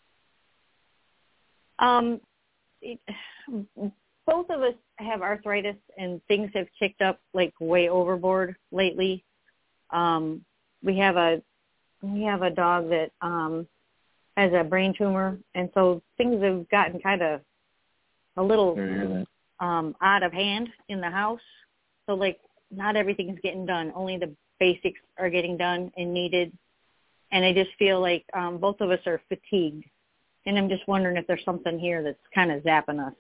Um, it, both of us have arthritis, and things have kicked up like way overboard lately. Um, we have a we have a dog that um, has a brain tumor, and so things have gotten kind of a little Sorry to hear that. um, out of hand in the house. So like not everything is getting done; only the basics are getting done and needed. And I just feel like um, both of us are fatigued. And I'm just wondering if there's something here that's kind of zapping us.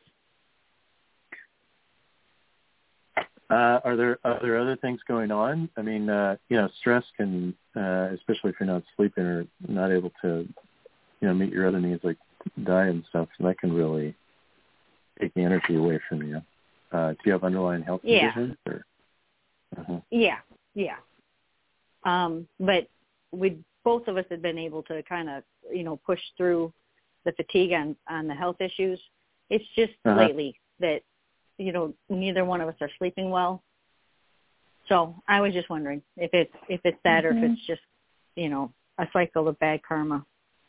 Uh, are there are there other things going on? I mean, uh, you know, stress can, uh, especially if you're not sleeping or not able to, you know, meet your other needs like diet and stuff, so that can really take the energy away from you. Uh, do you have underlying health Yeah. conditions? Or? Mm-hmm. Yeah, yeah. Um, but we both of us had been able to kind of, you know, push through the fatigue on, on the health issues. It's just uh-huh. lately that, you know, neither one of us are sleeping well. So I was just wondering if it's if it's that mm-hmm. or if it's just, you know, a cycle of bad karma.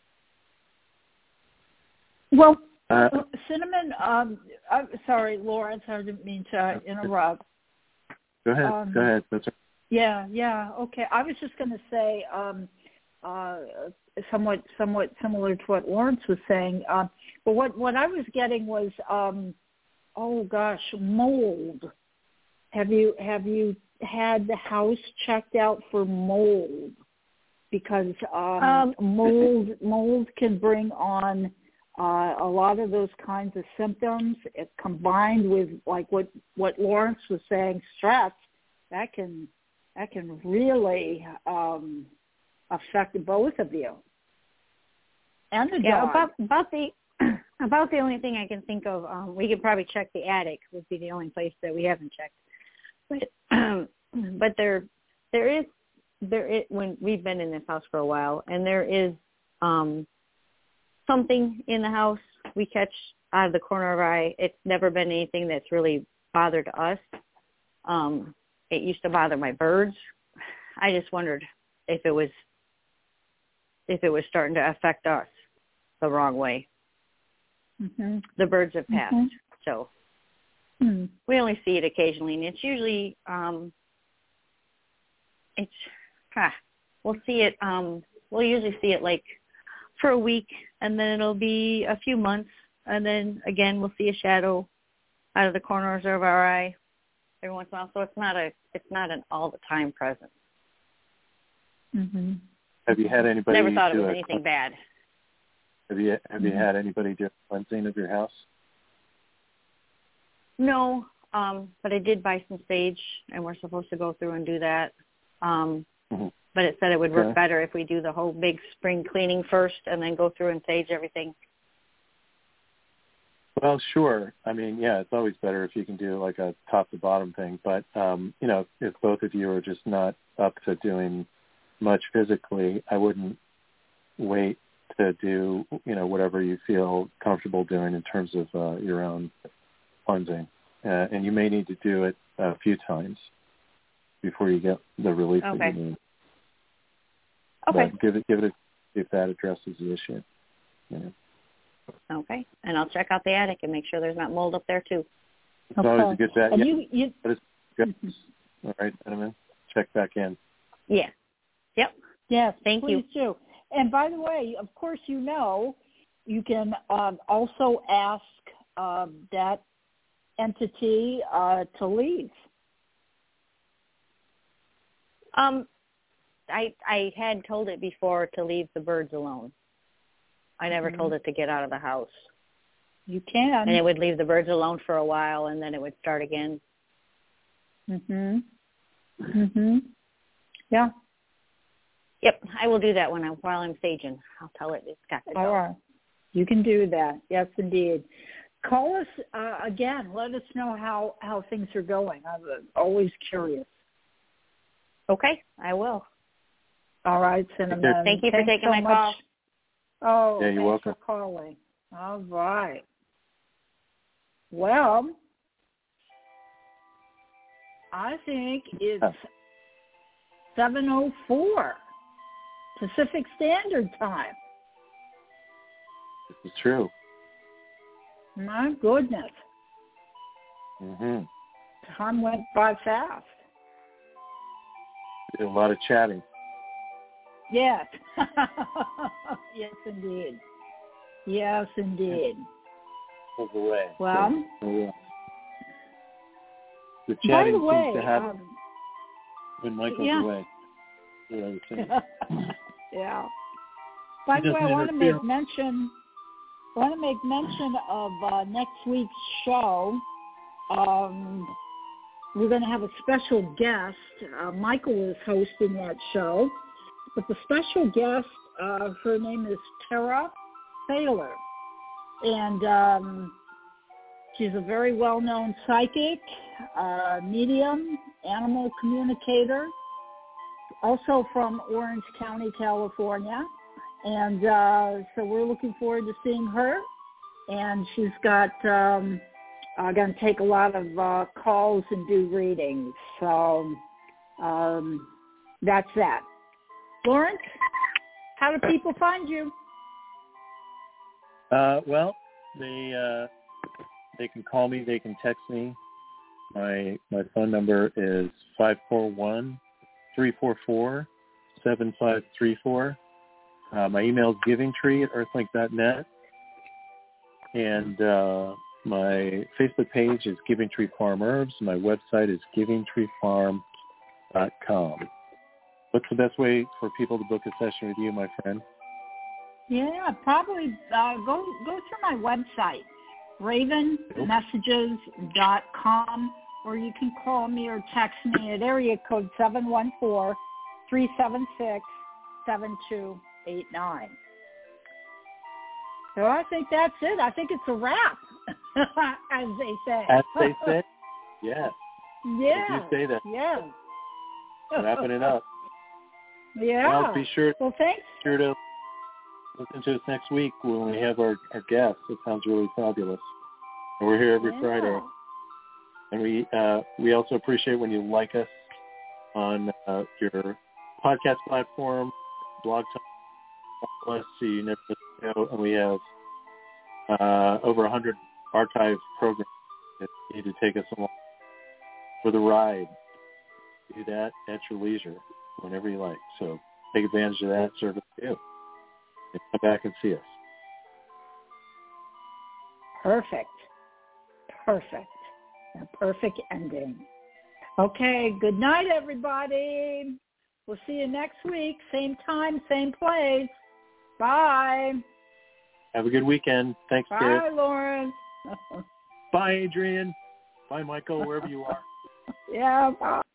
Well, uh, Cinnamon, um, I'm sorry, Lawrence, I didn't mean to interrupt. Go ahead. Um, Go ahead. That's right. Yeah, yeah. Okay. I was just going to say um, uh, somewhat somewhat similar to what Lawrence was saying. Uh, but what, what I was getting was, um, oh, gosh, mold. Have you have you had the house checked out for mold? Because um, um, mold mold can bring on uh, a lot of those kinds of symptoms. It, combined with like what, what Lawrence was saying, stress, that can that can really um, affect both of you. And the yeah, dog. about about the about the only thing I can think of. Um, we could probably check the attic. Would be the only place that we haven't checked. But um, but there there is there is, when we've been in this house for a while, and there is um, something in the house we catch out of the corner of our eye. It's never been anything that's really bothered us. Um, it used to bother my birds. I just wondered if it was if it was starting to affect us the wrong way. Mm-hmm. The birds have passed, mm-hmm. so mm-hmm. we only see it occasionally, and it's usually um, it's ah, we'll see it. Um, we'll usually see it like for a week, and then it'll be a few months, and then again we'll see a shadow out of the corners of our eye every once in a while. So it's not a it's not an all the time presence. Mm-hmm. Have you had anybody? Never thought it was a, anything bad. Have you have mm-hmm. you had anybody do a cleansing of your house? No, um, but I did buy some sage, and we're supposed to go through and do that. Um, mm-hmm. But it said it would work okay. better if we do the whole big spring cleaning first, and then go through and sage everything. Well, sure. I mean, yeah, it's always better if you can do like a top to bottom thing. But um, you know, if both of you are just not up to doing much physically, I wouldn't wait to do, you know, whatever you feel comfortable doing in terms of uh, your own cleansing. Uh, and you may need to do it a few times before you get the relief okay. that you need. Okay. But give it, give it a, if that addresses the issue. You know. Okay. And I'll check out the attic and make sure there's not mold up there too. It's okay. always a good bet. And yeah. you, you... But it's good. All right, gentlemen. Check back in. Yeah. Yep. Yes, thank please you. do. And by the way, of course, you know, you can um, also ask um, that entity uh, to leave. Um, I I had told it before to leave the birds alone. I never mm-hmm. told it to get out of the house. You can. And it would leave the birds alone for a while, and then it would start again. Mhm. Mhm. Yeah. Yep, I will do that when I'm while I'm saging. I'll tell it it's got to go. All right. You can do that. Yes, indeed. Call us uh, again. Let us know how, how things are going. I'm uh, always curious. Okay, I will. All right, Cinnamon. Thank you Thanks for taking so my much. call. Oh, yeah, you're thanks welcome. for calling. All right. Well, I think it's seven oh four Pacific Standard Time. This is true. My goodness. Mm-hmm. Time went by fast. Did a lot of chatting. Yes. Yes, indeed. Yes, indeed. Move away. Well, so, yeah. The by chatting the way, seems to happen um, when Michael's yeah. away. Yeah. yeah. By the way, I want to make mention. I want to make mention of uh, next week's show. Um, we're going to have a special guest. Uh, Michael is hosting that show. But the special guest, uh, her name is Tara Taylor. And um, she's a very well-known psychic, uh, medium, animal communicator, also from Orange County, California. And uh, so we're looking forward to seeing her. And she's got, um, uh, going to take a lot of uh, calls and do readings. So um, that's that. Lawrence, how do people find you? Uh, well, they uh, they can call me. They can text me. My my phone number is five four one, three four four, seven five three four. Uh, my email is givingtree at earthlink dot net. And uh, my Facebook page is Giving Tree Farm Herbs. My website is giving tree farm dot com. What's the best way for people to book a session with you, my friend? Yeah, probably uh, go go through my website, raven messages dot com, or you can call me or text me at area code seven one four, three seven six, seven two eight nine. So I think that's it. I think it's a wrap, as they say. As they say, yes. Yeah. As you say that. Yeah. Wrapping it up. Yeah. Well, be sure, well, thanks. sure to listen to us next week when we have our, our guests. It sounds really fabulous. And we're here every yeah. Friday. And we uh, we also appreciate when you like us on uh, your podcast platform, blog talk, follow us so you never miss a show. And we have uh, over one hundred archive programs that need to take us along for the ride. Do that at your leisure whenever you like. So take advantage of that service too. And come back and see us. Perfect. Perfect. A perfect ending. Okay, good night, everybody. We'll see you next week. Same time, same place. Bye. Have a good weekend. Thanks, Bye, Garrett. Lauren. Bye, Adrian. Bye, Michael, wherever you are. Yeah, bye.